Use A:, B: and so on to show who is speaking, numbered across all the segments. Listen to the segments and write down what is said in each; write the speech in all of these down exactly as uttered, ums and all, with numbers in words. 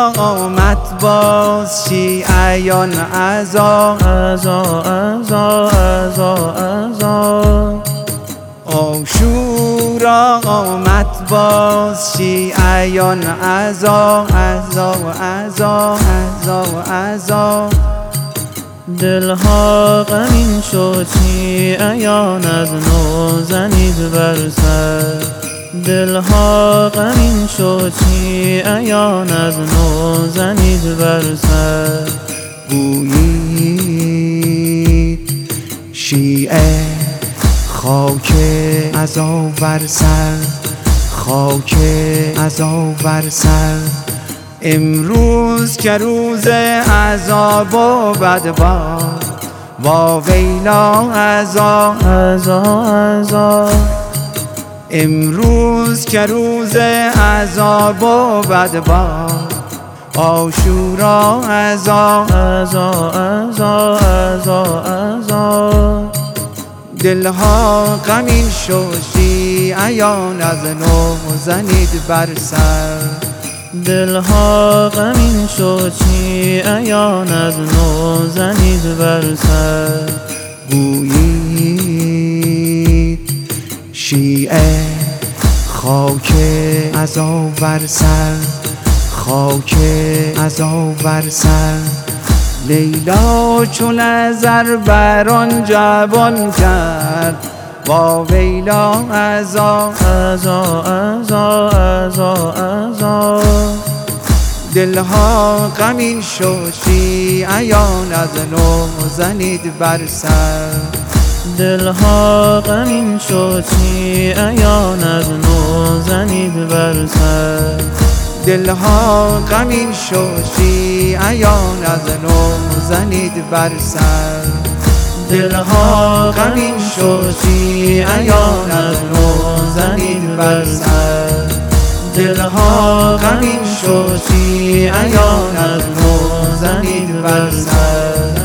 A: شورا آمد باز شیعیان عزا
B: عزا عزا عزا عزا
A: عاشورا آمد باز شیعیان عزا عزا عزا عزا عزا
B: دلها غمین شد شیعیان از نو زنید بر سر دلها غمین شد شیعیان از نو زنید بر سر
A: گویید شیعه خاک عزا بر سر خاک عزا بر سر امروز که روز عذاب و بدباد وا ویلا عزا
B: عزا عزا
A: امروز که روز عذاب و بدباد عاشورا عزا
B: عزا عزا عزا عزا
A: دلها غمین شد شیعیان از نو زنید بر سر
B: دلها غمین شد شیعیان از نو زنید بر سر
A: گویید شیعه خاک عزا بر سر خاک عزا بر سر لیلا چون نظر بر آن جوان کرد وا ویلا عزا
B: عزا عزا عزا عزا
A: دلها غمین شد شیعیان از نو زنید بر سر
B: دلها غمین شد شیعیان از نو زنید بر سر
A: دلها غمین شد شیعیان از نو زنید بر سر دلها غمین شد شیعیان از نو زنید بر سر دلها غمین شد شیعیان از نو زنید بر سر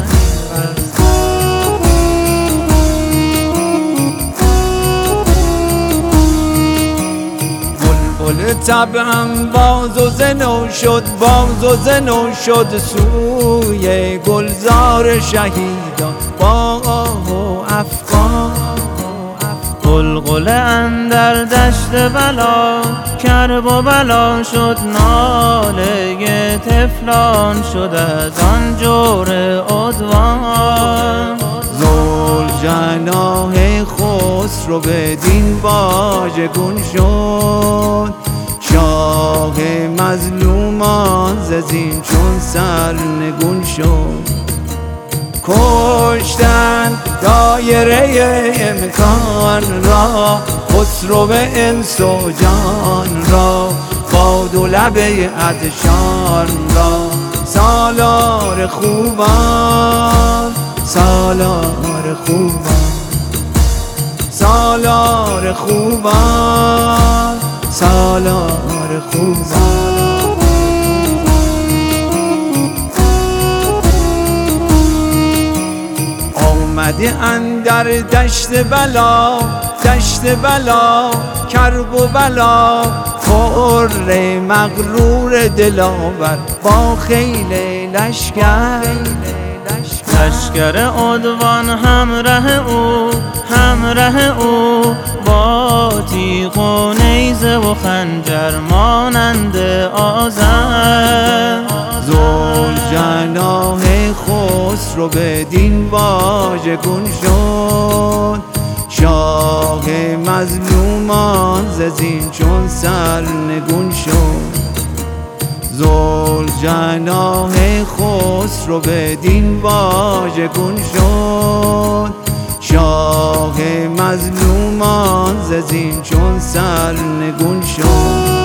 A: بلبل طبعم باز و زنو شد باز و زنو شد سوی گلزار شهیدان با آه و افغان
B: غلغله اندر دشت بلا کرب و بلا شد ناله طفلان شد از آن جور عدوان
A: ذوالجناح خسرو بدین واژگون شد شاه مظلومان ز زین چون سرنگون شد کشتن دایره امکان را خسرو انس و جان را باد و لب عطشان را سالار خوبان سالار خوبان سالار خوبان سالار خوبان آمده اندر دشت بلا دشت بلا کرب و بلا خر مغرور دلاور با خیل لشکر
B: لشکر عدوان همراه او همراه او با تیغ و نیزه و خنجر مانند آذر
A: ذوالجناح خسرو بدین واژگون شد شاه مظلومان ز زین چون سرنگون شد ذوالجناح خسرو بدین واژگون شد شاه مظلومان ز زین چون سرنگون شد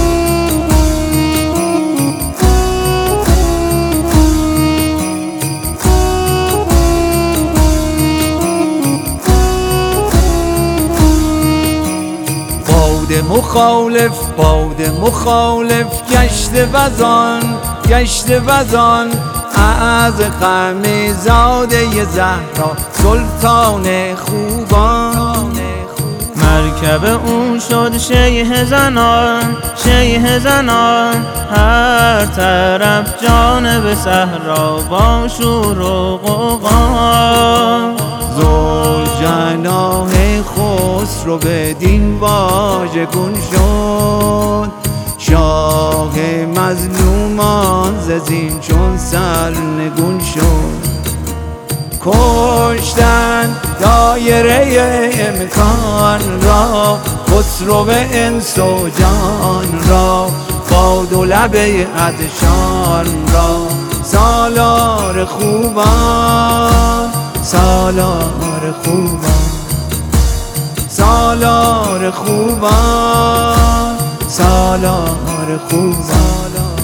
A: مخالف باد مخالف گشت وزان گشت وزان از غم زاده زهرا سلطان خوبان
B: مرکب او شد شیه زنان، شیه زنان، هر طرف جانب صحرا با شور و غوغا.
A: ذوالجناح خسرو بدین واژگون شد، شاه مظلومان ز زین چون سرنگون شد. کشتن دایره امکان را، خسرو انس و جان را، باد و لب عطشان را. سالار خوبان، سالار خوبان، سالار خوبان، سالار خوبان.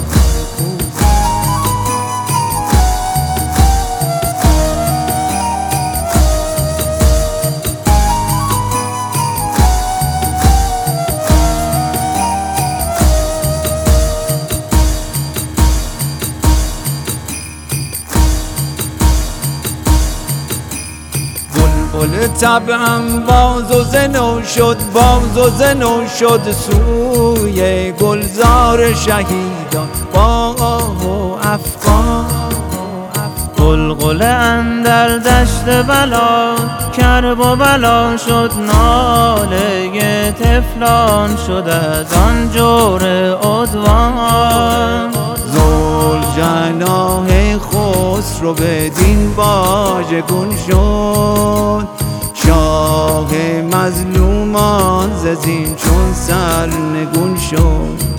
A: بلبل طبعم باز و زنو شد، باز و زنو شد سوی گلزار شهیدان با آه و افغان.
B: غلغله اندر دشت بلا، کرب و بلا شد ناله طفلان، شد از آن جور عدوان.
A: ذوالجناح خسرو بدین واژگون شد، شاه مظلومان ز زین چون سرنگون شد.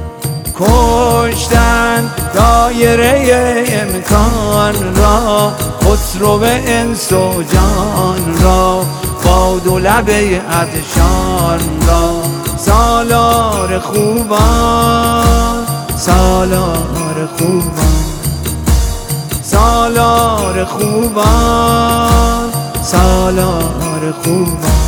A: کشتن دایره امکان را، خسرو انس و جان را، باد و لب عطشان را. سالار خوبان، سالار خوبان، سالار خوبان، سالار خوبان.